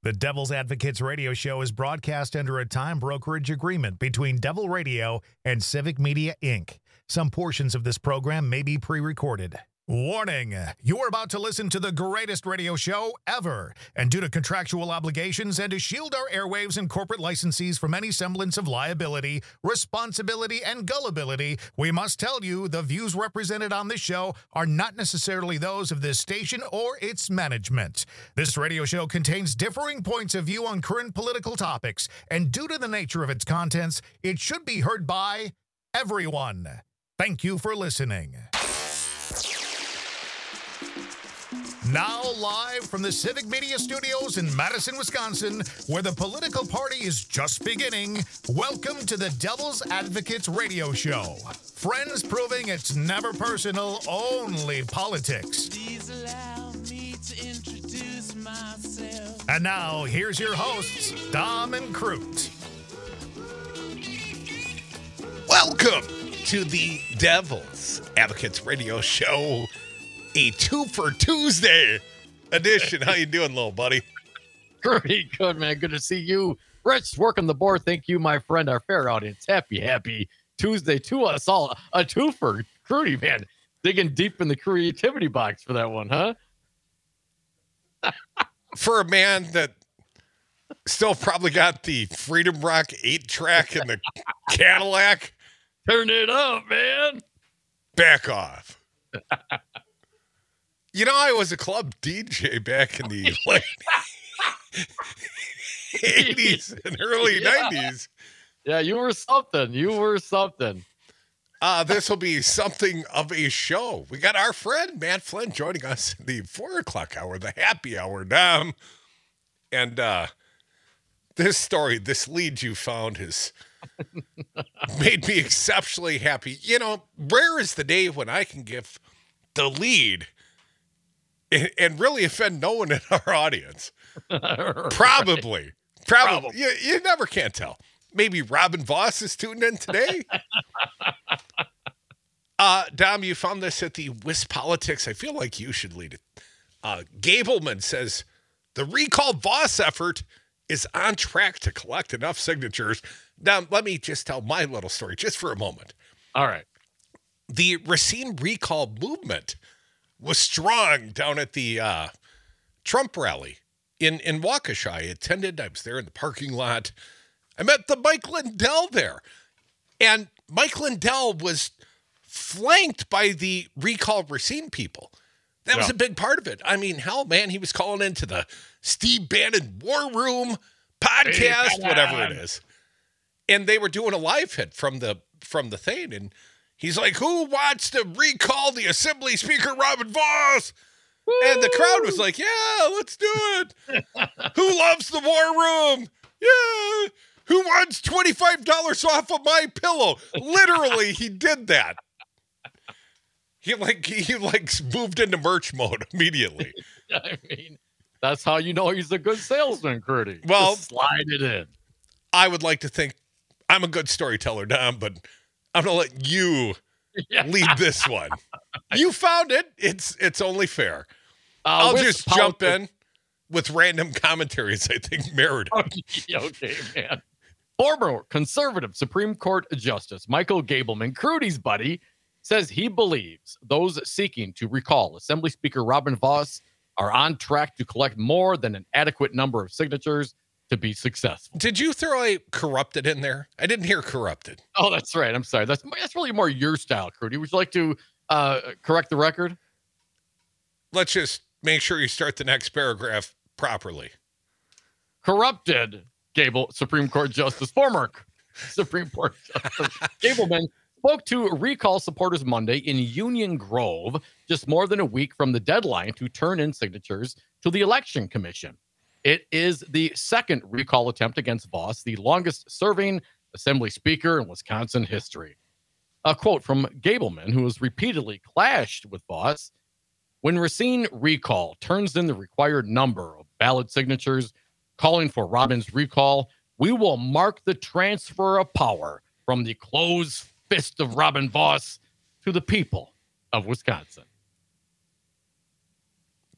The Devil's Advocates radio show is broadcast under a time brokerage agreement between Devil Radio and Civic Media, Inc. Some portions of this program may be pre-recorded. Warning, you're about to listen to the greatest radio show ever. And due to contractual obligations and to shield our airwaves and corporate licensees from any semblance of liability, responsibility, and gullibility, we must tell you the views represented on this show are not necessarily those of this station or its management. This radio show contains differing points of view on current political topics, and due to the nature of its contents, it should be heard by everyone. Thank you for listening. Now live from the Civic Media Studios in Madison, Wisconsin, where the political party is just beginning, welcome to the Devil's Advocates radio show. Friends proving it's never personal, only politics. Please allow me to introduce myself. And now, here's your hosts, Dom and Crute. Welcome to the Devil's Advocates radio show. A 2 for Tuesday edition. How you doing, little buddy? Pretty good, man. Good to see you. Rich, working the board. Thank you, my friend, our fair audience. Happy Tuesday to us all. A 2 for Crudy, man. Digging deep in the creativity box for that one, huh? For a man that still probably got the Freedom Rock 8-track in the Cadillac. Turn it up, man. Back off. You know, I was a club DJ back in the late 80s and early 90s. Yeah, you were something. This will be something of a show. We got our friend Matt Flynn joining us in the 4 o'clock hour, the happy hour down. And this lead you found has made me exceptionally happy. You know, rare is the day when I can give the lead and really offend no one in our audience. Probably. You never can tell. Maybe Robin Voss is tuning in today. Dom, you found this at the WisPolitics. I feel like you should lead it. Gableman says, the recall Voss effort is on track to collect enough signatures. Dom, let me just tell my little story just for a moment. All right. The Racine recall movement was strong down at the Trump rally in Waukesha. I attended. I was there in the parking lot. I met the Mike Lindell there. And Mike Lindell was flanked by the recall Racine people. That was a big part of it. I mean, hell, man, he was calling into the Steve Bannon War Room podcast, whatever it is. And they were doing a live hit from the thing. And he's like, who wants to recall the Assembly Speaker, Robin Voss? Woo! And the crowd was like, yeah, let's do it. Who loves the War Room? Yeah. Who wants $25 off of my pillow? Literally, he did that. He moved into merch mode immediately. I mean, that's how you know he's a good salesman, Crudy. Well, just slide it in. I would like to think I'm a good storyteller, Dom, but I'm going to let you lead this one. You found it. It's only fair. I'll just jump in with random commentaries, I think, merited. Okay, man. Former conservative Supreme Court Justice Michael Gableman, Crudy's buddy, says he believes those seeking to recall Assembly Speaker Robin Voss are on track to collect more than an adequate number of signatures to be successful. Did you throw a corrupted in there? I didn't hear corrupted. Oh, that's right. I'm sorry. That's really more your style, Crudy. Would you like to correct the record? Let's just make sure you start the next paragraph properly. Corrupted Supreme Court Justice, former Supreme Court Justice Gableman spoke to recall supporters Monday in Union Grove, just more than a week from the deadline to turn in signatures to the Election Commission. It is the second recall attempt against Voss, the longest-serving Assembly Speaker in Wisconsin history. A quote from Gableman, who has repeatedly clashed with Voss, when Racine recall turns in the required number of valid signatures calling for Robin's recall, we will mark the transfer of power from the closed fist of Robin Voss to the people of Wisconsin.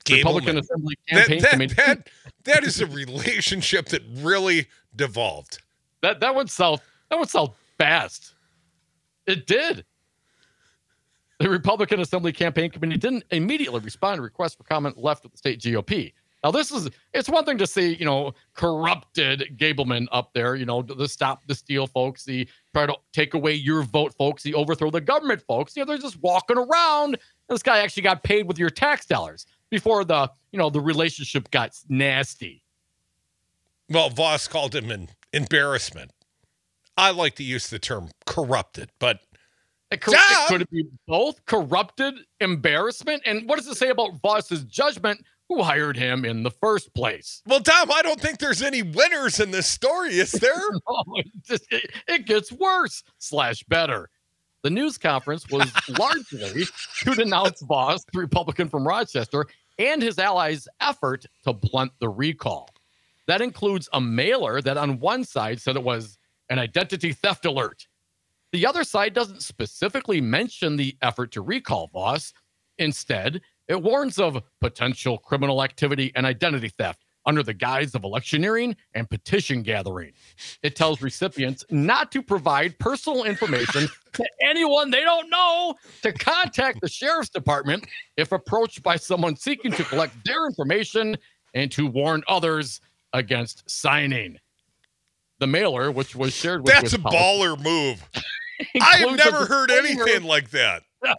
Republican Gableman. Assembly Campaign Committee. That is a relationship that really devolved. That went south. That went south fast. It did. The Republican Assembly Campaign Committee didn't immediately respond to requests for comment left with the state GOP. Now, it's one thing to see, corrupted Gableman up there, the stop the steal folks, the try to take away your vote folks, the overthrow the government folks. They're just walking around. This guy actually got paid with your tax dollars before the relationship got nasty. Well, Voss called him an embarrassment. I like to use the term corrupted, but could it be both corrupted, embarrassment? And what does it say about Voss's judgment? Who hired him in the first place? Well, Tom, I don't think there's any winners in this story, is there? No, it gets worse / better. The news conference was largely to denounce Voss, the Republican from Rochester, and his allies' effort to blunt the recall. That includes a mailer that on one side said it was an identity theft alert. The other side doesn't specifically mention the effort to recall Voss. Instead, it warns of potential criminal activity and identity theft under the guise of electioneering and petition gathering. It tells recipients not to provide personal information to anyone they don't know, to contact the sheriff's department if approached by someone seeking to collect their information, and to warn others against signing. The mailer, which was shared with That's a baller move. I have never heard anything like that.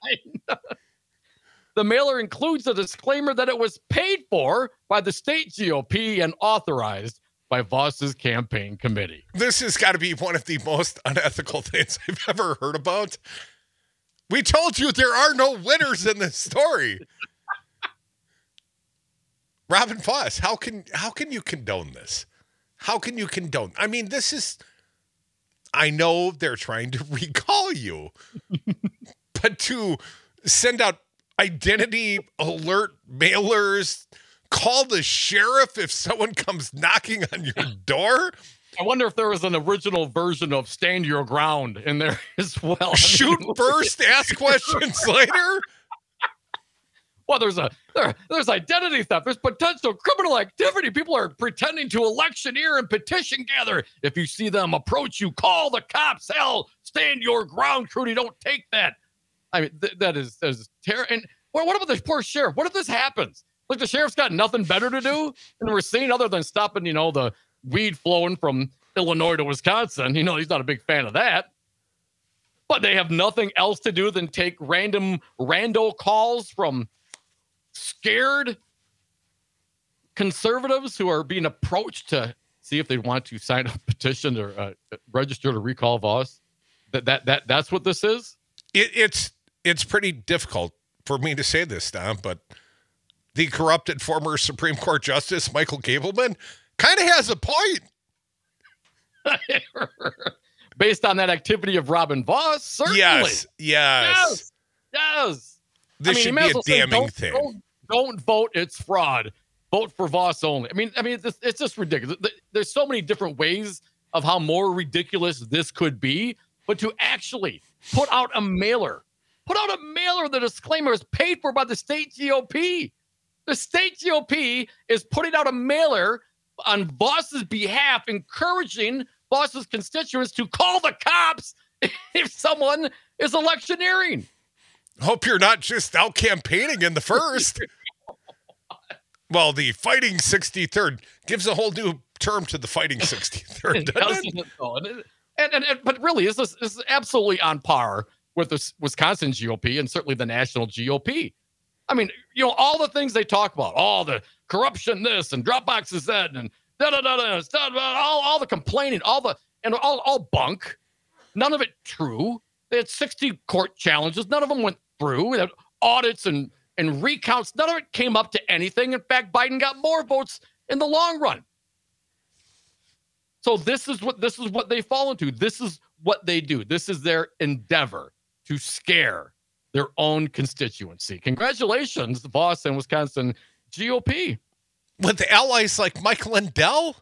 The mailer includes a disclaimer that it was paid for by the state GOP and authorized by Voss's campaign committee. This has got to be one of the most unethical things I've ever heard about. We told you there are no winners in this story. Robin Voss, how can you condone this? How can you condone? I mean, this is, I know they're trying to recall you, but to send out identity alert mailers, call the sheriff if someone comes knocking on your door. I wonder if there was an original version of Stand Your Ground in there as well. Shoot first, ask questions later. Well, there's identity theft. There's potential criminal activity. People are pretending to electioneer and petition gather. If you see them approach you, call the cops. Hell, stand your ground, Trudy. Don't take that. I mean, that is terrible. And what about the poor sheriff? What if this happens? Like the sheriff's got nothing better to do, and we're seeing other than stopping, the weed flowing from Illinois to Wisconsin. He's not a big fan of that. But they have nothing else to do than take random rando calls from scared conservatives who are being approached to see if they want to sign a petition or register to recall Voss. That's what this is. It's pretty difficult for me to say this, Tom, but the corrupted former Supreme Court Justice Michael Gableman kind of has a point. Based on that activity of Robin Voss, certainly. Yes. This should be a damning thing. Don't vote. It's fraud. Vote for Voss only. I mean, it's just ridiculous. There's so many different ways of how more ridiculous this could be, but to actually put out a mailer, the disclaimer is paid for by the state GOP. The state GOP is putting out a mailer on Voss's behalf, encouraging Voss's constituents to call the cops if someone is electioneering. Hope you're not just out campaigning in the first. Well, the Fighting 63rd gives a whole new term to the Fighting 63rd, doesn't it? But really, this is absolutely on par with the Wisconsin GOP and certainly the national GOP. I mean, all the things they talk about, all the corruption, this and Dropboxes that, and all the complaining, all bunk. None of it true. They had 60 court challenges. None of them went through. They had audits and recounts. None of it came up to anything. In fact, Biden got more votes in the long run. So this is what they fall into. This is what they do. This is their endeavor to scare their own constituency. Congratulations, Voss and Wisconsin GOP. With the allies like Mike Lindell,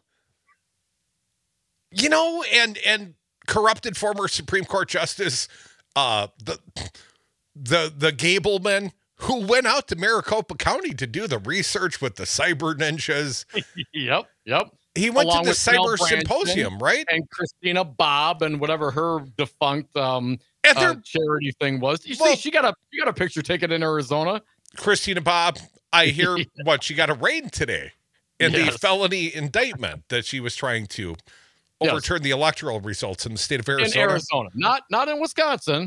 and corrupted former Supreme Court Justice, the Gableman, who went out to Maricopa County to do the research with the cyber ninjas. Yep. He went Along to the with Mel cyber Branson symposium, right? And Christina Bob and whatever her defunct charity thing was. You see, she got a picture taken in Arizona. Christina Bob, I hear she got arraigned today in the felony indictment that she was trying to overturn the electoral results in the state of Arizona. In Arizona, not in Wisconsin.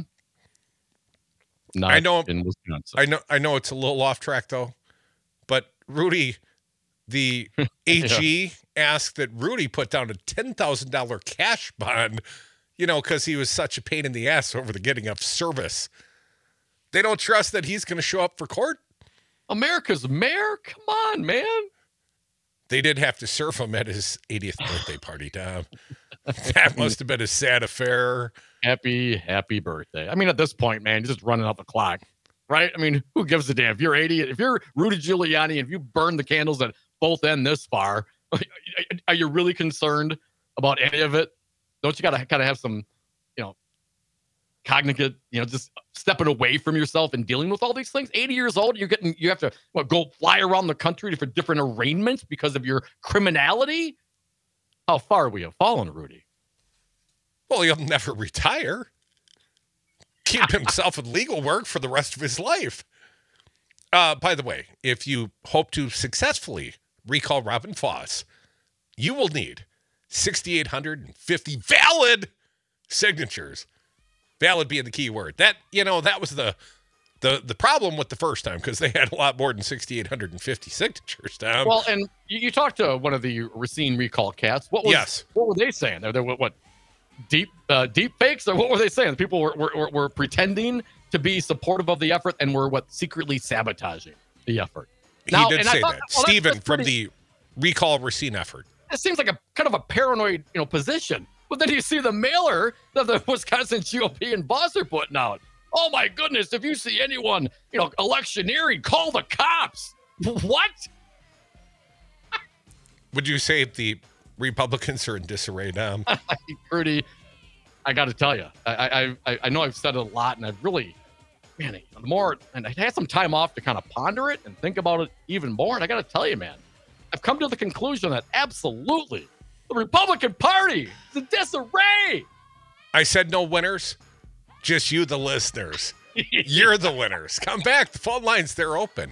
I know in Wisconsin. I know it's a little off track though, but Rudy, the AG, asked that Rudy put down a $10,000 cash bond, because he was such a pain in the ass over the getting of service. They don't trust that he's going to show up for court. America's mayor? Come on, man. They did have to serve him at his 80th birthday party, Tom. That must have been a sad affair. Happy birthday. I mean, at this point, man, you're just running out the clock, right? I mean, who gives a damn? If you're 80, if you're Rudy Giuliani, if you burn the candles at both ends this far, are you really concerned about any of it? Don't you gotta kind of have some, cognitive, just stepping away from yourself and dealing with all these things? 80 years old, you have to go fly around the country for different arraignments because of your criminality? How far we have fallen, Rudy? Well, he'll never retire. Keep himself in legal work for the rest of his life. By the way, if you hope to successfully recall Robin Foss, you will need 6,850 valid signatures. Valid being the key word. That was the problem with the first time, because they had a lot more than 6,850 signatures, Tom. Well, and you talked to one of the Racine recall cats. What were they saying? They what deep fakes, or what were they saying? The people were pretending to be supportive of the effort and were secretly sabotaging the effort. He did say that. Stephen from the recall Racine effort. It seems like a kind of a paranoid, position. But then you see the mailer that the Wisconsin GOP and boss are putting out. Oh my goodness! If you see anyone, electioneering, call the cops. What? Would you say the Republicans are in disarray now? Rudy, I got to tell you, I know I've said it a lot, and I've really, man, I had some time off to kind of ponder it and think about it even more. And I got to tell you, man, I've come to the conclusion that absolutely the Republican Party is in disarray. I said no winners, just you, the listeners. You're the winners. Come back. The phone lines, they're open.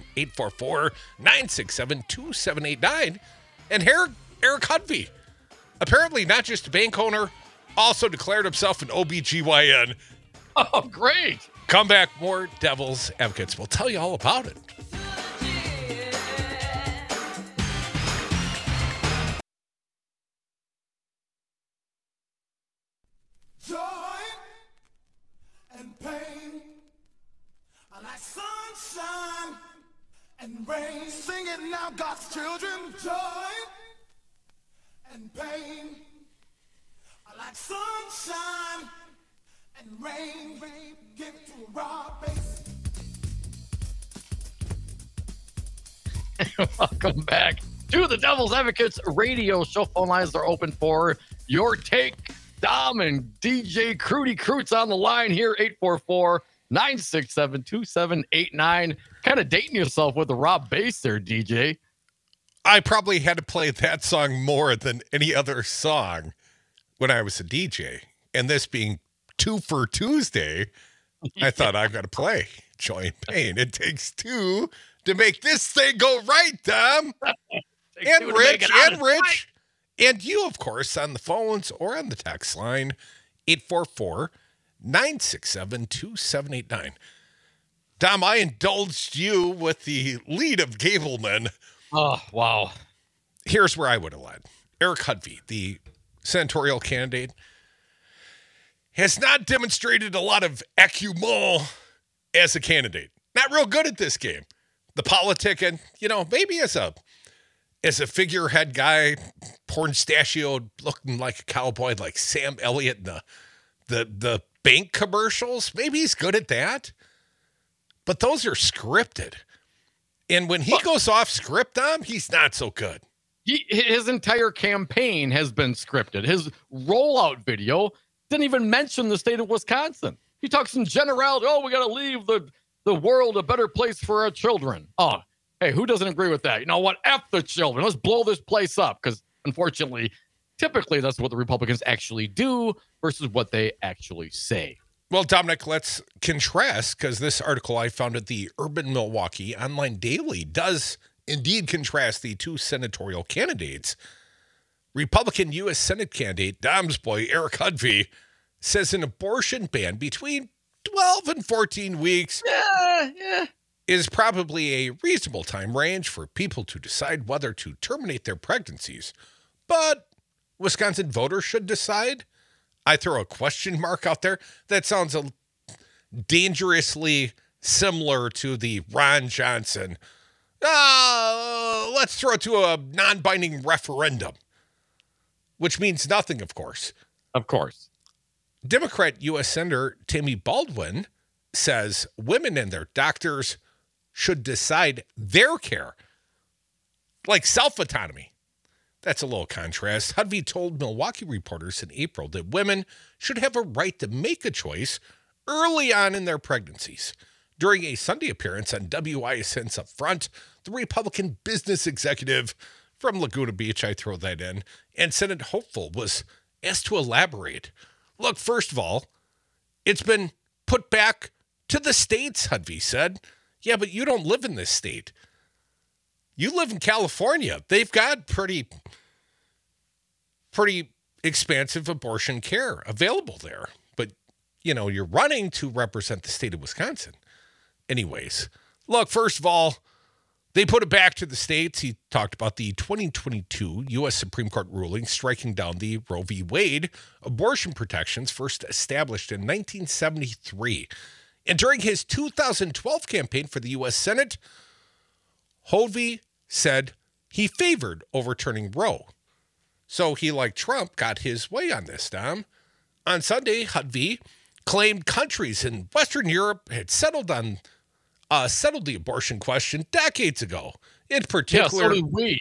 844-967-2789. And Eric Hudvey, apparently not just a bank owner, also declared himself an OBGYN. Oh, great. Come back. More Devil's Advocates. We'll tell you all about it. Joy and pain are like sunshine and rain. Sing it now, God's children. Joy and pain are like sunshine and rain. Give it to a raw bass. Welcome back to the Devil's Advocates radio show. Phone lines are open for your take. Dom and DJ Crudy Croots on the line here, 844-967-2789. Kind of dating yourself with the Rob bass there, DJ. I probably had to play that song more than any other song when I was a DJ. And this being 2 for Tuesday, I thought I've got to play Joy and Pain. It takes two to make this thing go right, Dom. And Rich. And you, of course, on the phones or on the text line, 844-967-2789. Dom, I indulged you with the lead of Gableman. Oh, wow. Here's where I would have led. Eric Hudvey, the senatorial candidate, has not demonstrated a lot of acumen as a candidate. Not real good at this game. The politicking, maybe as a figurehead guy, porn-stachioed, looking like a cowboy, like Sam Elliott in the bank commercials. Maybe he's good at that. But those are scripted. And when he goes off script, he's not so good. His entire campaign has been scripted. His rollout video didn't even mention the state of Wisconsin. He talks in generality. Oh, we got to leave the the world a better place for our children. Oh, hey, who doesn't agree with that? You know what? F the children. Let's blow this place up. Because unfortunately, typically that's what the Republicans actually do versus what they actually say. Well, Dominic, let's contrast, because this article I found at the Urban Milwaukee Online Daily does indeed contrast the two senatorial candidates. Republican U.S. Senate candidate Dom's boy Eric Hudvey says an abortion ban between 12 and 14 weeks is probably a reasonable time range for people to decide whether to terminate their pregnancies. But Wisconsin voters should decide. I throw a question mark out there. That sounds dangerously similar to the Ron Johnson. Let's throw it to a non-binding referendum, which means nothing, of course. Of course. Democrat U.S. Senator Tammy Baldwin says women and their doctors should decide their care, like self-autonomy. That's a little contrast. Hudvey told Milwaukee reporters in April that women should have a right to make a choice early on in their pregnancies. During a Sunday appearance on WISN's Up Front, the Republican business executive from Laguna Beach, I throw that in, and Senate hopeful was asked to elaborate. Look, first of all, it's been put back to the states, Hudvey said. Yeah, but you don't live in this state. You live in California. They've got pretty expansive abortion care available there. But, you're running to represent the state of Wisconsin. Anyways, look, first of all, they put it back to the states. He talked about the 2022 U.S. Supreme Court ruling striking down the Roe v. Wade abortion protections first established in 1973. And during his 2012 campaign for the U.S. Senate, Hudvey said he favored overturning Roe. So he, like Trump, got his way on this, Dom. On Sunday, Hudvey claimed countries in Western Europe had settled the abortion question decades ago. In particular, so did we.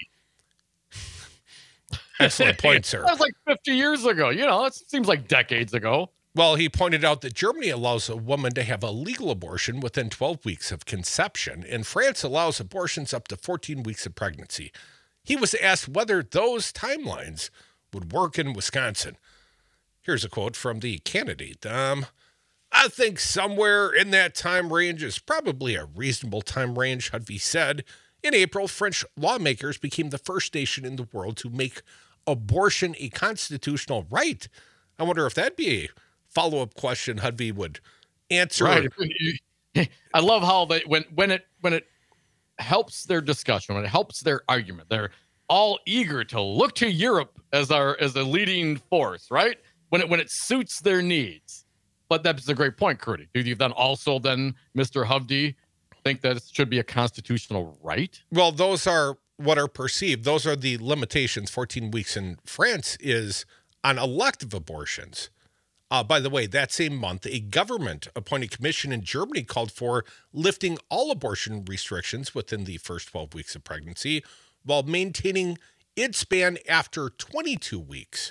Excellent point, sir. That was like 50 years ago. It seems like decades ago. Well, he pointed out that Germany allows a woman to have a legal abortion within 12 weeks of conception, and France allows abortions up to 14 weeks of pregnancy. He was asked whether those timelines would work in Wisconsin. Here's a quote from the candidate. I think somewhere in that time range is probably a reasonable time range, Hudvey said. In April, French lawmakers became the first nation in the world to make abortion a constitutional right. I wonder if that'd be a follow-up question Hudvey would answer. Right. I love how they when it helps their discussion, when it helps their argument, they're all eager to look to Europe as a leading force, right? When it suits their needs. But that's a great point, Curdy. Do you then also Mr. Hudvey, think that it should be a constitutional right? Well, those are what are perceived. Those are the limitations. 14 weeks in France is on elective abortions. By the way, that same month, a government-appointed commission in Germany called for lifting all abortion restrictions within the first 12 weeks of pregnancy while maintaining its ban after 22 weeks.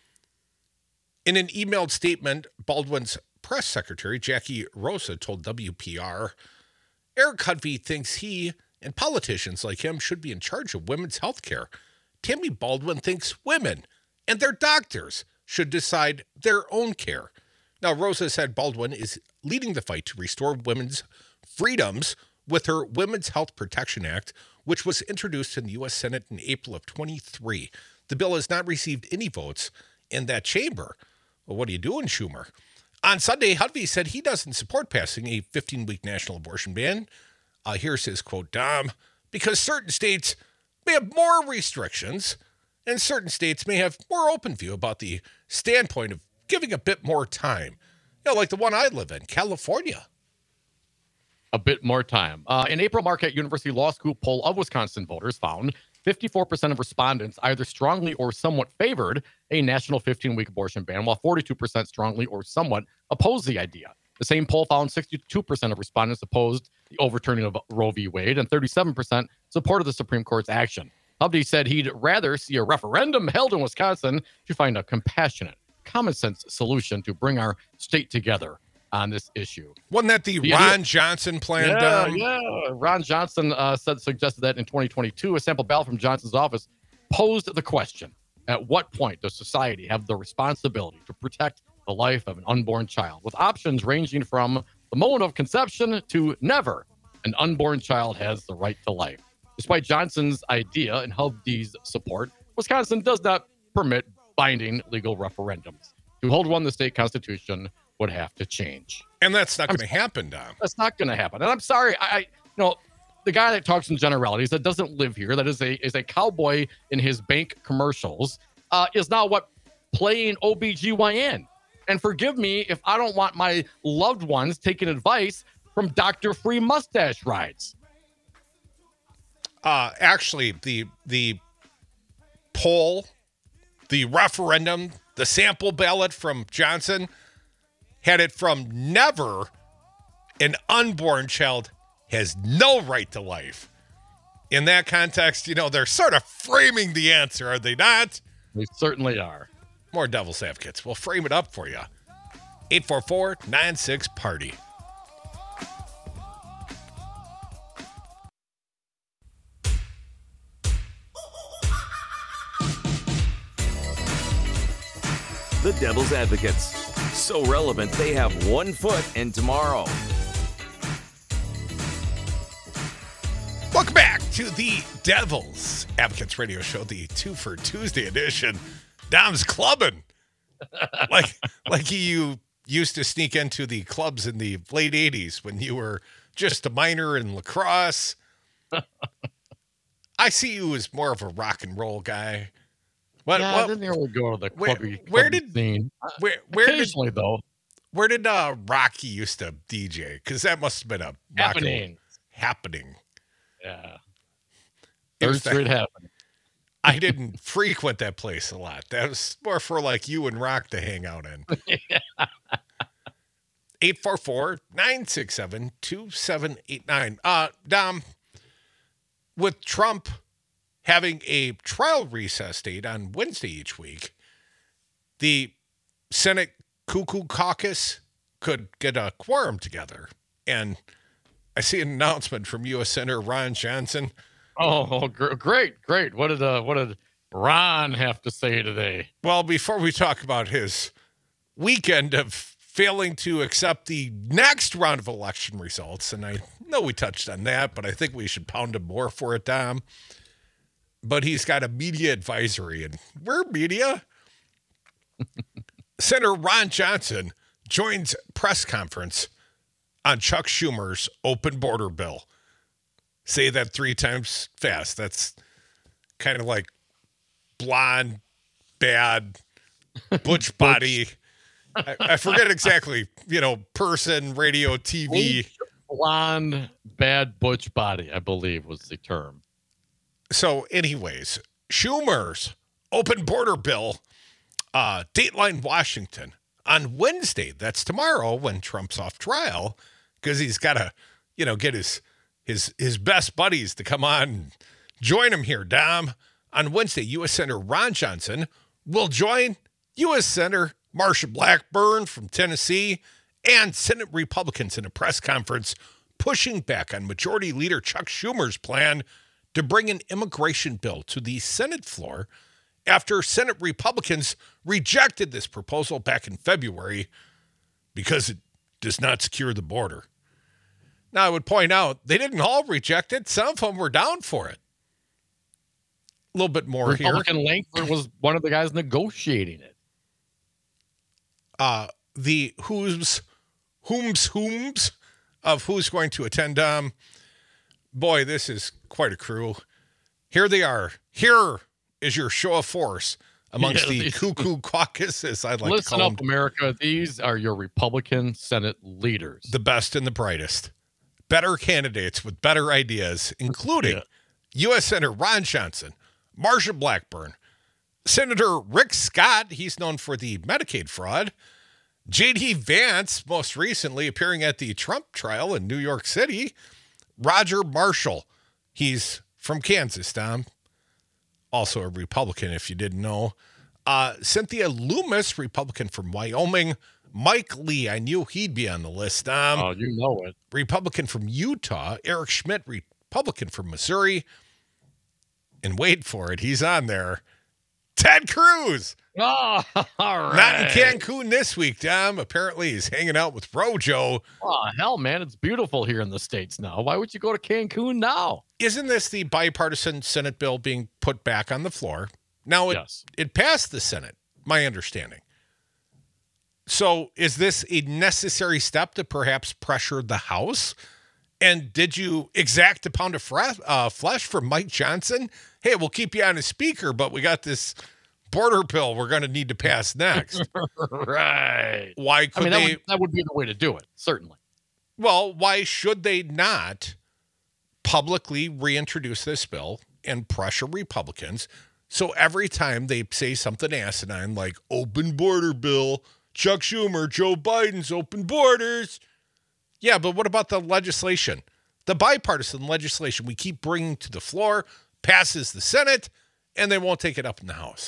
In an emailed statement, Baldwin's press secretary, Jackie Rosa, told WPR, Eric Hudvey thinks he and politicians like him should be in charge of women's health care. Tammy Baldwin thinks women and their doctors should decide their own care. Now, Rosa said Baldwin is leading the fight to restore women's freedoms with her Women's Health Protection Act, which was introduced in the U.S. Senate in April of 23. The bill has not received any votes in that chamber. Well, what are you doing, Schumer? On Sunday, Hudvey said he doesn't support passing a 15-week national abortion ban. Here's his quote, Dom, because certain states may have more restrictions and certain states may have more open view about the standpoint of giving a bit more time. Like the one I live in, California. A bit more time. An April Marquette University Law School poll of Wisconsin voters found 54% of respondents either strongly or somewhat favored a national 15-week abortion ban, while 42% strongly or somewhat opposed the idea. The same poll found 62% of respondents opposed the overturning of Roe v. Wade, and 37% supported the Supreme Court's action. Hudvey said he'd rather see a referendum held in Wisconsin to find a compassionate, common-sense solution to bring our state together. on this issue. Wasn't that the The Ron idea- Johnson plan? Yeah, Dom? yeah. Ron Johnson suggested that in 2022, a sample ballot from Johnson's office posed the question: at what point does society have the responsibility to protect the life of an unborn child? With options ranging from the moment of conception to never, an unborn child has the right to life. Despite Johnson's idea and Hovde's support, Wisconsin does not permit binding legal referendums. To hold one, the state constitution would have to change. And that's not going to happen, Dom. That's not going to happen. And I'm sorry, the guy that talks in generalities that doesn't live here, that is a cowboy in his bank commercials, is now playing OBGYN. And forgive me if I don't want my loved ones taking advice from Dr. Free Mustache Rides. Actually, the poll, the referendum, the sample ballot from Johnson had it from never, an unborn child has no right to life. In that context, they're sort of framing the answer, are they not? They certainly are. More devil's advocates. We'll frame it up for you. 844-96-PARTY. The Devil's Advocates. So relevant, they have 1 foot in tomorrow. Welcome back to the Devil's Advocates Radio Show, the 2 for Tuesday edition. Dom's clubbing. like you used to sneak into the clubs in the late 80s when you were just a minor in lacrosse. I see you as more of a rock and roll guy. I didn't really go to the clubby scene. Occasionally, though. Where did Rocky used to DJ? Because that must have been a happening. Yeah. Third Street happening. I didn't frequent that place a lot. That was more for like you and Rock to hang out in. 844-967-2789. Dom, with Trump having a trial recess date on Wednesday each week, the Senate Cuckoo Caucus could get a quorum together. And I see an announcement from U.S. Senator Ron Johnson. Oh, great. What did Ron have to say today? Well, before we talk about his weekend of failing to accept the next round of election results, and I know we touched on that, but I think we should pound him more for it, Dom. But he's got a media advisory, and we're media. Senator Ron Johnson joins press conference on Chuck Schumer's open border bill. Say that 3 times fast. That's kind of like blonde, bad, butch body. I forget exactly, person, radio, TV. Blonde, bad, butch body, I believe was the term. So anyways, Schumer's open border bill, Dateline Washington, on Wednesday. That's tomorrow when Trump's off trial, because he's got to, get his best buddies to come on and join him here, Dom. On Wednesday, U.S. Senator Ron Johnson will join U.S. Senator Marsha Blackburn from Tennessee and Senate Republicans in a press conference pushing back on Majority Leader Chuck Schumer's plan to bring an immigration bill to the Senate floor after Senate Republicans rejected this proposal back in February because it does not secure the border. Now, I would point out, they didn't all reject it. Some of them were down for it. A little bit more Republican here. Lankford was one of the guys negotiating it. The whom's of who's going to attend. Boy, this is quite a crew. Here they are. Here is your show of force amongst the Cuckoo Caucus, as I'd like to call them. Listen up, America. These are your Republican Senate leaders. The best and the brightest. Better candidates with better ideas, including U.S. Senator Ron Johnson, Marsha Blackburn, Senator Rick Scott, he's known for the Medicaid fraud, J.D. Vance, most recently appearing at the Trump trial in New York City, Roger Marshall, he's from Kansas, Tom, also a Republican if you didn't know, Cynthia Loomis, Republican from Wyoming, Mike Lee, I knew he'd be on the list. You know it. Republican from Utah. Eric Schmidt, Republican from Missouri. And wait for it, he's on there. Ted Cruz. Oh, all right. Not in Cancun this week, Dom. Apparently he's hanging out with Rojo. Oh, hell, man. It's beautiful here in the States now. Why would you go to Cancun now? Isn't this the bipartisan Senate bill being put back on the floor? Now, it passed the Senate, my understanding. So is this a necessary step to perhaps pressure the House? And did you exact a pound of flesh from Mike Johnson? Hey, we'll keep you on a speaker, but we got this border bill we're going to need to pass next. Right. Why could that would be the way to do it, certainly. Well, why should they not publicly reintroduce this bill and pressure Republicans? So every time they say something asinine like open border bill, Chuck Schumer, Joe Biden's open borders. Yeah, but what about the legislation? The bipartisan legislation we keep bringing to the floor passes the Senate, and they won't take it up in the House.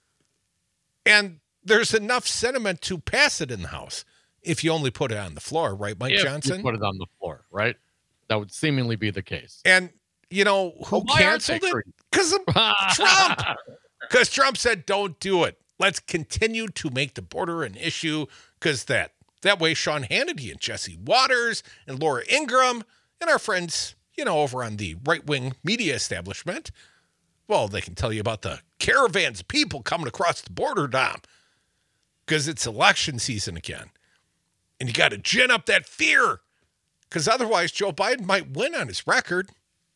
And there's enough sentiment to pass it in the House if you only put it on the floor, right, Mike Johnson? If you put it on the floor, right? That would seemingly be the case. And, you know, who canceled it? Because of Trump. Because Trump said, don't do it. Let's continue to make the border an issue, because that way Sean Hannity and Jesse Waters and Laura Ingraham and our friends, you know, over on the right-wing media establishment, well, they can tell you about the caravans of people coming across the border, Dom, because it's election season again. And you got to gin up that fear, because otherwise Joe Biden might win on his record.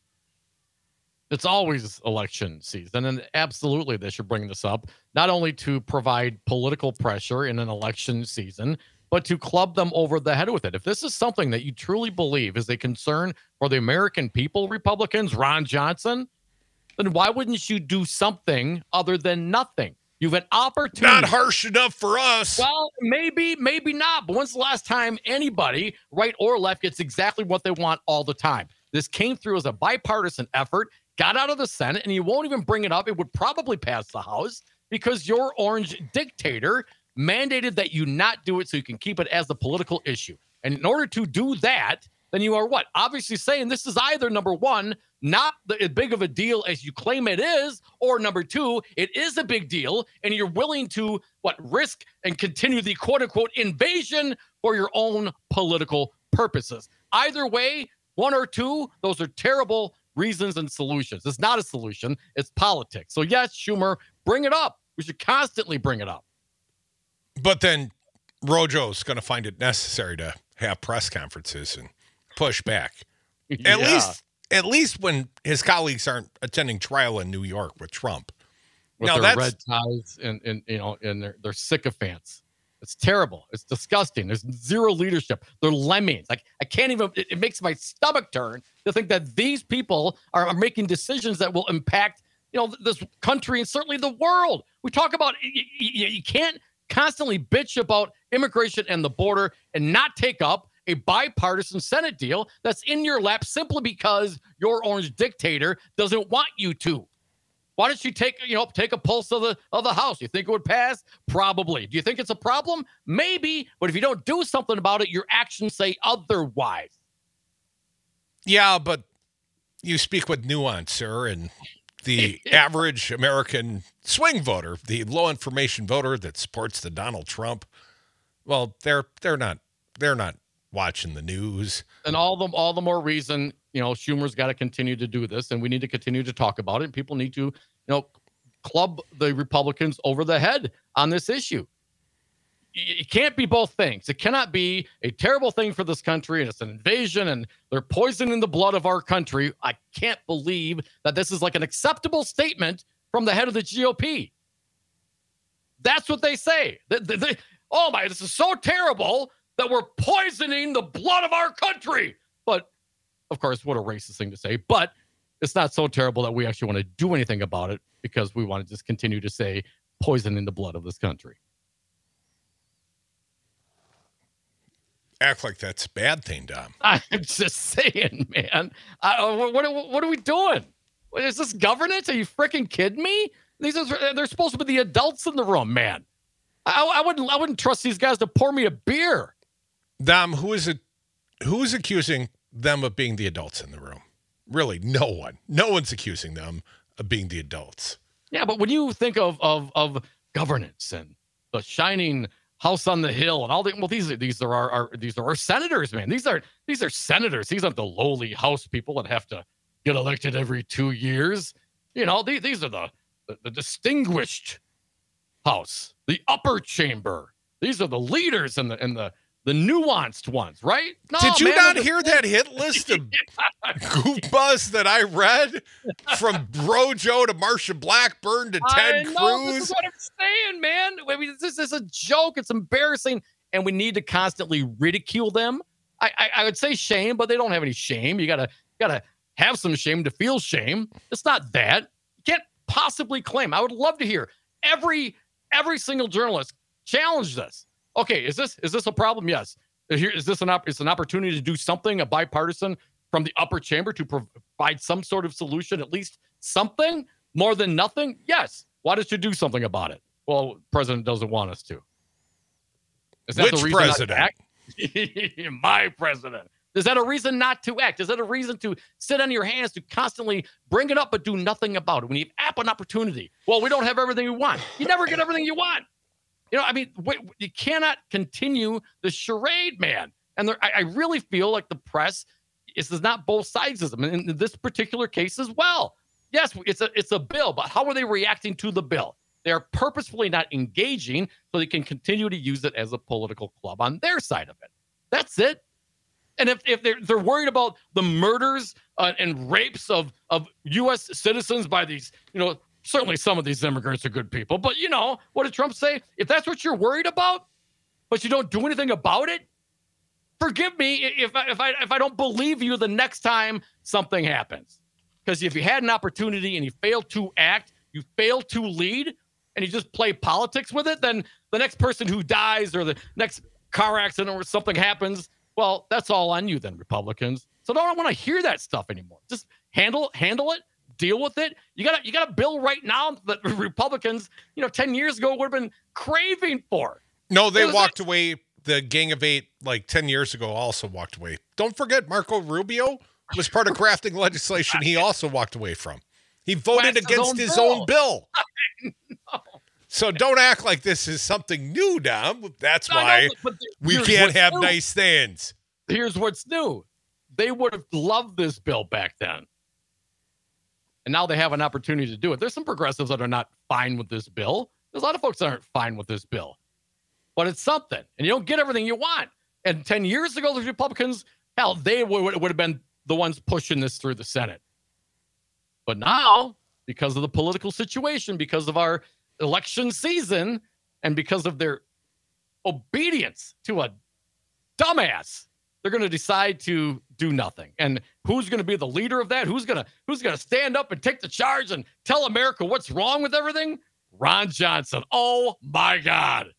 It's always election season, and absolutely they should bring this up, not only to provide political pressure in an election season, but to club them over the head with it. If this is something that you truly believe is a concern for the American people, Republicans, Ron Johnson, then why wouldn't you do something other than nothing? You've an opportunity. Not harsh enough for us. Well, maybe not. But when's the last time anybody, right or left, gets exactly what they want all the time? This came through as a bipartisan effort, got out of the Senate, and you won't even bring it up. It would probably pass the House because your orange dictator mandated that you not do it so you can keep it as a political issue. And in order to do that, then you are what? Obviously saying this is either, number one, not as big of a deal as you claim it is, or number two, it is a big deal, and you're willing to, risk and continue the quote-unquote invasion for your own political purposes. Either way, one or two, those are terrible reasons and solutions. It's not a solution. It's politics. So yes, Schumer, bring it up. We should constantly bring it up. But then Rojo's going to find it necessary to have press conferences and push back. At least when his colleagues aren't attending trial in New York with Trump. With their red ties and they're sycophants. It's terrible. It's disgusting. There's zero leadership. They're lemmings. Like, I can't even, it makes my stomach turn to think that these people are making decisions that will impact, this country and certainly the world. We talk about, you can't constantly bitch about immigration and the border and not take up a bipartisan Senate deal that's in your lap simply because your orange dictator doesn't want you to. Why don't you take a pulse of the House? You think it would pass? Probably. Do you think it's a problem? Maybe. But if you don't do something about it, your actions say otherwise. Yeah, but you speak with nuance, sir, and the average American swing voter, the low information voter that supports the Donald Trump, well, they're not watching the news. And all the more reason, Schumer's got to continue to do this, and we need to continue to talk about it. And people need to, club the Republicans over the head on this issue. It can't be both things. It cannot be a terrible thing for this country, and it's an invasion, and they're poisoning the blood of our country. I can't believe that this is like an acceptable statement from the head of the GOP. That's what they say. Oh my, this is so terrible that we're poisoning the blood of our country. But, of course, what a racist thing to say. But it's not so terrible that we actually want to do anything about it because we want to just continue to say poisoning the blood of this country. Act like that's a bad thing, Dom. I'm just saying, man. What are we doing? Is this governance? Are you freaking kidding me? They're supposed to be the adults in the room, man. I wouldn't trust these guys to pour me a beer. Dom, who's accusing them of being the adults in the room? Really, no one. No one's accusing them of being the adults. Yeah, but when you think of governance and the shining house on the hill and all the these are our senators, man. These are senators. These aren't the lowly House people that have to get elected every 2 years. You know, these are the distinguished House, the upper chamber. These are the leaders and the nuanced ones, right? No, Did you man, not hear that hit list of goofballs that I read? From Rojo to Marsha Blackburn to Ted Cruz. Cruz. This is what I'm saying, man. I mean, this is a joke. It's embarrassing, and we need to constantly ridicule them. I would say shame, but they don't have any shame. You gotta have some shame to feel shame. It's not that. You can't possibly claim. I would love to hear every single journalist challenge this. Okay, is this a problem? Yes. Is this it's an opportunity to do something, a bipartisan from the upper chamber to provide some sort of solution, at least something, more than nothing? Yes. Why don't you do something about it? Well, president doesn't want us to. Is that Which the reason president? not to act? My president. Is that a reason not to act? Is that a reason to sit on your hands, to constantly bring it up but do nothing about it? When you have an opportunity, well, we don't have everything you want. You never get everything you want. You know, I mean, you cannot continue the charade, man. And I really feel like the press is not both sides of them. And in this particular case as well. Yes, it's a bill, but how are they reacting to the bill? They are purposefully not engaging so they can continue to use it as a political club on their side of it. That's it. And if they're worried about the murders and rapes of U.S. citizens by these, you know, certainly some of these immigrants are good people, but you know, what did Trump say? If that's what you're worried about, but you don't do anything about it, forgive me if I don't believe you the next time something happens. Because if you had an opportunity and you failed to act, you failed to lead, and you just play politics with it, then the next person who dies or the next car accident or something happens, well, that's all on you then, Republicans. So I don't want to hear that stuff anymore. Just handle it. Deal with it. You got a bill right now that Republicans, 10 years ago would have been craving for. No, they walked away. The Gang of Eight, like 10 years ago, also walked away. Don't forget, Marco Rubio was part of crafting legislation he also walked away from. He voted against his own bill. So don't act like this is something new, Dom. That's why we can't have nice things. Here's what's new. They would have loved this bill back then. And now they have an opportunity to do it. There's some progressives that are not fine with this bill. There's a lot of folks that aren't fine with this bill. But it's something. And you don't get everything you want. And 10 years ago, the Republicans, hell, they would have been the ones pushing this through the Senate. But now, because of the political situation, because of our election season, and because of their obedience to a dumbass, they're going to decide to do nothing. And who's going to be the leader of that? Who's going to stand up and take the charge and tell America what's wrong with everything? Ron Johnson. Oh my God.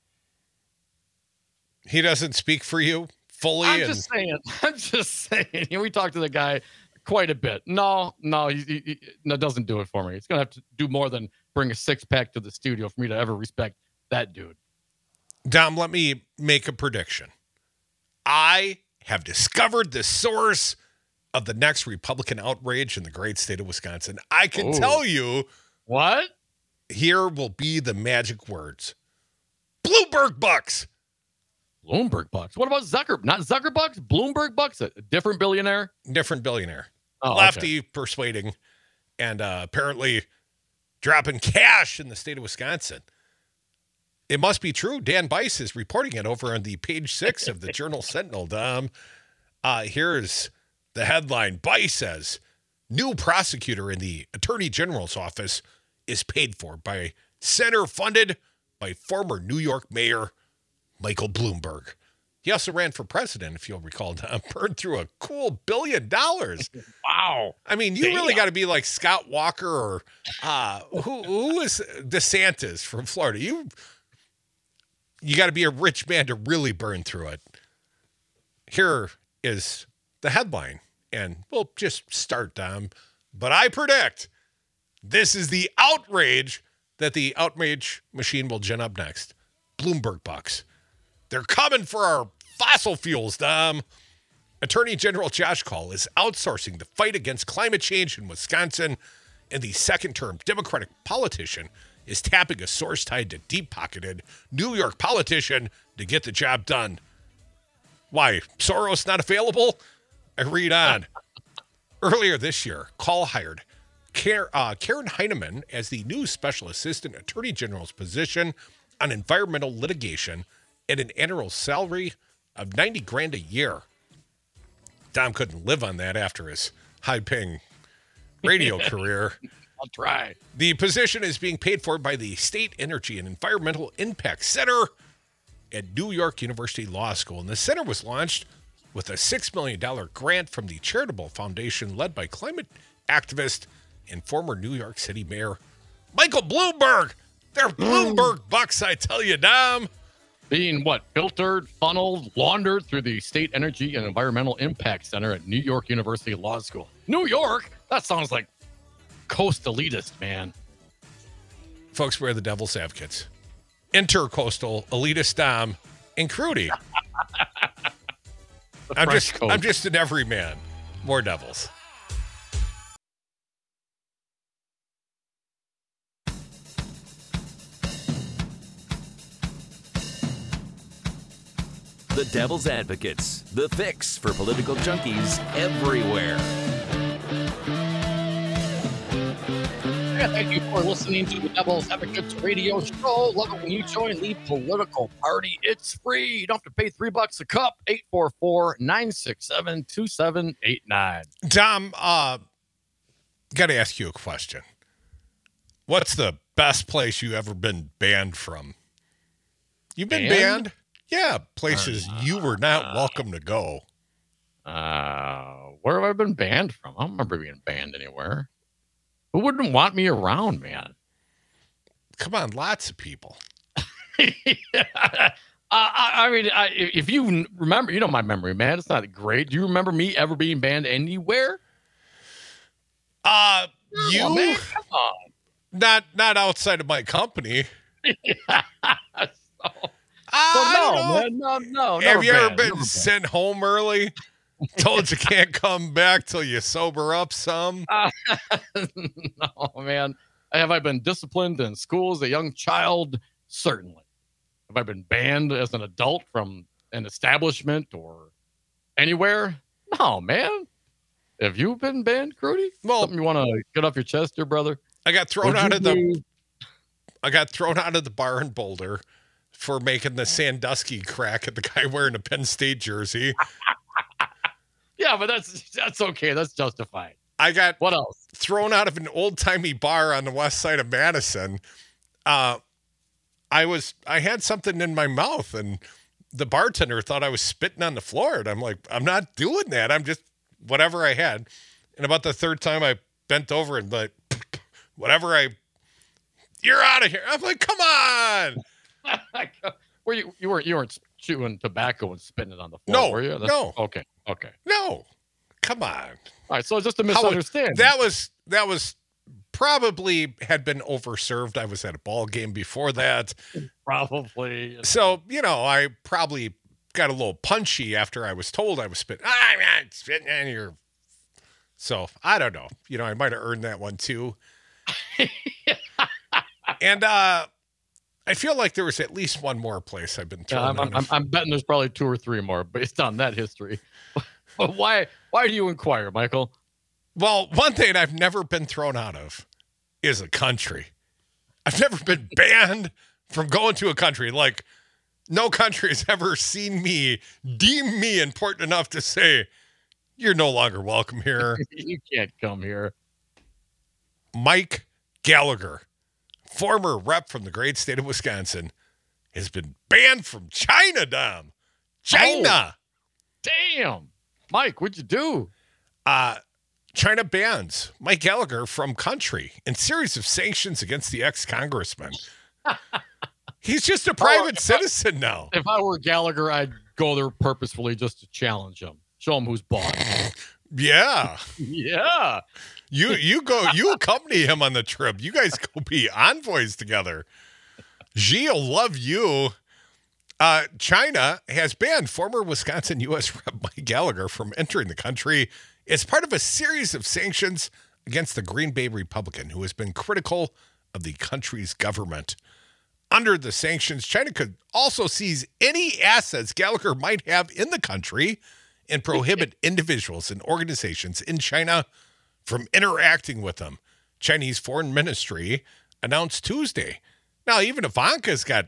He doesn't speak for you fully. I'm just saying. We talked to the guy quite a bit. No, he doesn't do it for me. It's going to have to do more than bring a six-pack to the studio for me to ever respect that dude. Dom, let me make a prediction. I have discovered the source of the next Republican outrage in the great state of Wisconsin. I can tell you. What? Here will be the magic words. Bloomberg bucks. Bloomberg bucks. What about not Zucker bucks? Bloomberg bucks? A different billionaire? Different billionaire. Oh, Lefty okay. persuading and apparently dropping cash in the state of Wisconsin. It must be true. Dan Bice is reporting it over on the page 6 of the Journal Sentinel, Dom. Here's the headline. Bice says, new prosecutor in the Attorney General's office is paid for by center funded by former New York Mayor Michael Bloomberg. He also ran for president, if you'll recall, Dom. Burned through a cool $1 billion. Wow. I mean, you really got to be like Scott Walker or who is DeSantis from Florida. You got to be a rich man to really burn through it. Here is the headline, and we'll just start, Dom. But I predict this is the outrage that the outrage machine will gin up next. Bloomberg bucks. They're coming for our fossil fuels, Dom. Attorney General Josh Kaul is outsourcing the fight against climate change in Wisconsin, and the second-term Democratic politician is tapping a source tied to deep-pocketed New York politician to get the job done. Why, Soros not available? I read on. Earlier this year, Kaul hired Karen Heineman as the new Special Assistant Attorney General's position on environmental litigation at an annual salary of $90,000 a year. Dom couldn't live on that after his high-paying radio career. I'll try. The position is being paid for by the State Energy and Environmental Impact Center at New York University Law School. And the center was launched with a $6 million grant from the charitable foundation led by climate activist and former New York City Mayor Michael Bloomberg. They're Bloomberg bucks, I tell you, Dom. Being filtered, funneled, laundered through the State Energy and Environmental Impact Center at New York University Law School. New York? That sounds like coast elitist, man. Folks, we're the devil's advocates. Intercoastal elitist Dom and Crudy. I'm just an everyman. More devils. The Devil's Advocates, the fix for political junkies everywhere. Thank you for listening to the Devil's Advocates radio show. Love it when you join the political party. It's free. You don't have to pay $3 a cup. 844-967-2789. Dom, got to ask you a question. What's the best place you ever been banned from? You've been banned? Yeah, places you were not welcome to go. Where have I been banned from? I don't remember being banned anywhere. Who wouldn't want me around, man? Come on, lots of people. If you remember, you know my memory, man. It's not great. Do you remember me ever being banned anywhere? Man, come on. Not outside of my company. No. Have you ever been sent home early? Told you can't come back till you sober up some? No, man. Have I been disciplined in school as a young child? Certainly. Have I been banned as an adult from an establishment or anywhere? No, man. Have you been banned, Crudy? Well, something you want to get off your chest here, brother? I got thrown out of the bar in Boulder for making the Sandusky crack at the guy wearing a Penn State jersey. Yeah, but that's okay. That's justified. I got what else? Thrown out of an old-timey bar on the west side of Madison. I had something in my mouth, and the bartender thought I was spitting on the floor. And I'm like, I'm not doing that. I'm just whatever I had. And about the third time I bent over and like, you're out of here. I'm like, come on. Well, you weren't chewing tobacco and spitting it on the floor, no, were you? No. Okay. No. Come on. All right, so it's just a misunderstanding. That was probably had been overserved. I was at a ball game before that. Probably. So, I probably got a little punchy after I was told I was spitting. I'm not spitting on your... So, I don't know. I might have earned that one too. And I feel like there was at least one more place I've been thrown out of. I'm betting there's probably 2 or 3 more based on that history. But why do you inquire, Michael? Well, one thing I've never been thrown out of is a country. I've never been banned from going to a country. Like, no country has ever deemed me important enough to say, you're no longer welcome here. You can't come here. Mike Gallagher, former rep from the great state of Wisconsin, has been banned from China, Dom. China. Oh, damn. Mike, what'd you do? China bans Mike Gallagher from country in series of sanctions against the ex-congressman. He's just a private citizen now. If I were Gallagher, I'd go there purposefully just to challenge him. Show him who's boss. Yeah. Yeah. You accompany him on the trip. You guys go be envoys together. Xi will love you. China has banned former Wisconsin U.S. Rep. Mike Gallagher from entering the country as part of a series of sanctions against the Green Bay Republican, who has been critical of the country's government. Under the sanctions, China could also seize any assets Gallagher might have in the country and prohibit individuals and organizations in China from interacting with them. Chinese Foreign Ministry announced Tuesday. Now, even Ivanka's got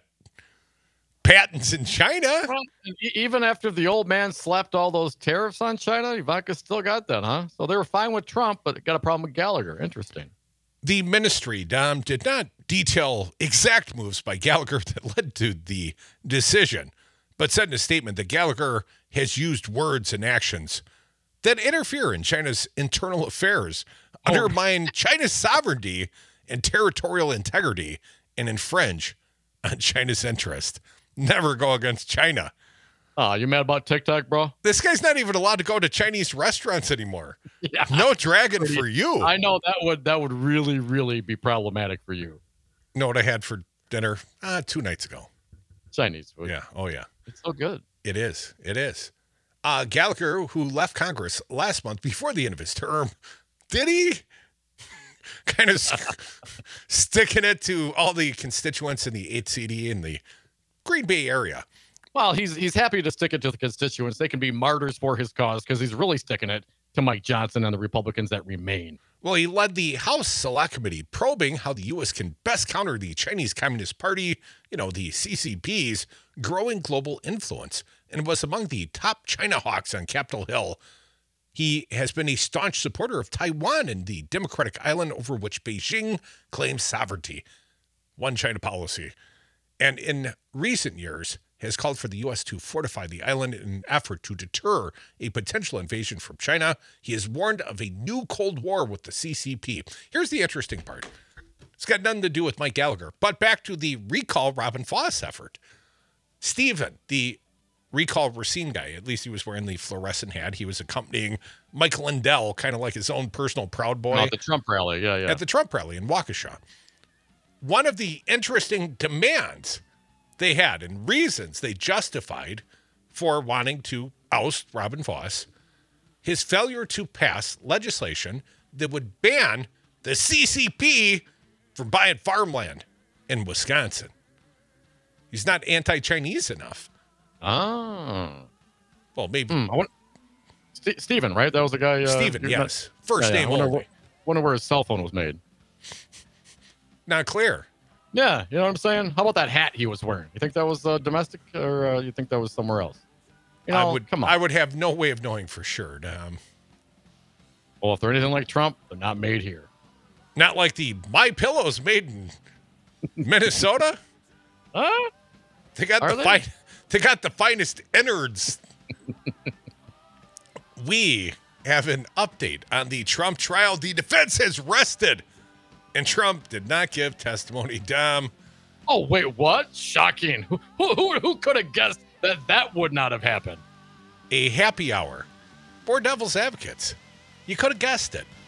patents in China. Well, even after the old man slapped all those tariffs on China, Ivanka still got that, huh? So they were fine with Trump, but got a problem with Gallagher. Interesting. The ministry, Dom, did not detail exact moves by Gallagher that led to the decision, but said in a statement that Gallagher has used words and actions that interfere in China's internal affairs, undermine China's sovereignty and territorial integrity, and infringe on China's interest. Never go against China. Oh, you mad about TikTok, bro? This guy's not even allowed to go to Chinese restaurants anymore. Yeah. No dragon for you. I know that would really, really be problematic for you. You know what I had for dinner 2 nights ago? Chinese food. Yeah. Oh, yeah. It's so good. It is. It is. Gallagher, who left Congress last month before the end of his term, did he? Kind of sticking it to all the constituents in the 8th CD in the Green Bay area. Well, he's happy to stick it to the constituents. They can be martyrs for his cause because he's really sticking it to Mike Johnson and the Republicans that remain. Well, he led the House Select Committee probing how the U.S. can best counter the Chinese Communist Party, the CCP's growing global influence, and was among the top China hawks on Capitol Hill. He has been a staunch supporter of Taiwan and the democratic island over which Beijing claims sovereignty. One China policy. And in recent years, has called for the U.S. to fortify the island in an effort to deter a potential invasion from China. He has warned of a new Cold War with the CCP. Here's the interesting part. It's got nothing to do with Mike Gallagher, but back to the recall Robin Foss effort. Stephen, the recall Racine guy, at least he was wearing the fluorescent hat. He was accompanying Mike Lindell, kind of like his own personal Proud Boy. At the Trump rally, yeah. At the Trump rally in Waukesha. One of the interesting demands they had and reasons they justified for wanting to oust Robin Foss, his failure to pass legislation that would ban the CCP from buying farmland in Wisconsin. He's not anti-Chinese enough. Oh. Well, maybe. Stephen, right? That was the guy. Stephen, yes. First name only. Wonder where his cell phone was made. Not clear. Yeah, you know what I'm saying? How about that hat he was wearing? You think that was domestic, or you think that was somewhere else? Come on. I would have no way of knowing for sure. Well, if they're anything like Trump, they're not made here. Not like the My Pillows made in Minnesota. Huh? They got They got the finest innards. We have an update on the Trump trial. The defense has rested. And Trump did not give testimony, Dom. Oh, wait, what? Shocking. Who could have guessed that would not have happened? A happy hour for Devil's Advocates. You could have guessed it.